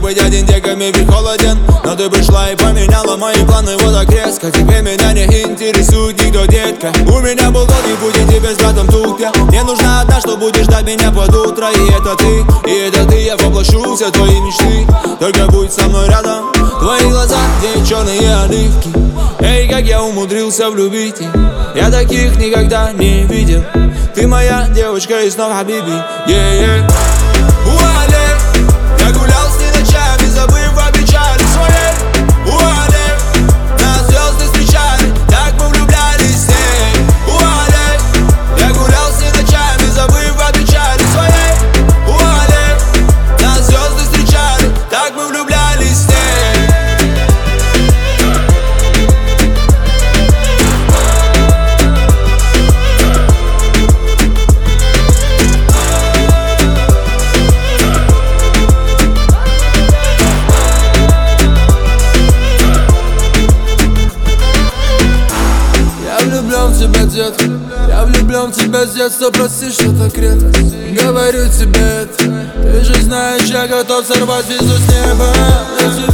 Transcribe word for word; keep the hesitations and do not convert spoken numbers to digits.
быть один деками ведь холоден. Но ты пришла и поменяла мои планы вот так резко. Теперь меня не интересует никто, детка. У меня был долгий путь, и тебе с братом тупя. Мне нужна одна, что будешь ждать меня под утро. И это ты, и это ты, я воплощу все твои мечты. Только будь со мной рядом. Твои глаза, где черные оливки. Эй, как я умудрился влюбить их. Я таких никогда не видел. Ты моя девочка и снова Хабиби. Yeah, yeah. Уалей, я гулял с ней ночами, забыв о печали своей. Уалей, нас звезды встречали, так мы влюблялись с ней. Уалей, я гулял с ней ночами, забыв о печали своей. Уалей, нас звезды встречали, так мы влюблялись с ней. Детка, я влюблен в тебя с детства, прости, что так редко говорю тебе это. Ты же знаешь, я готов сорвать звезду с неба.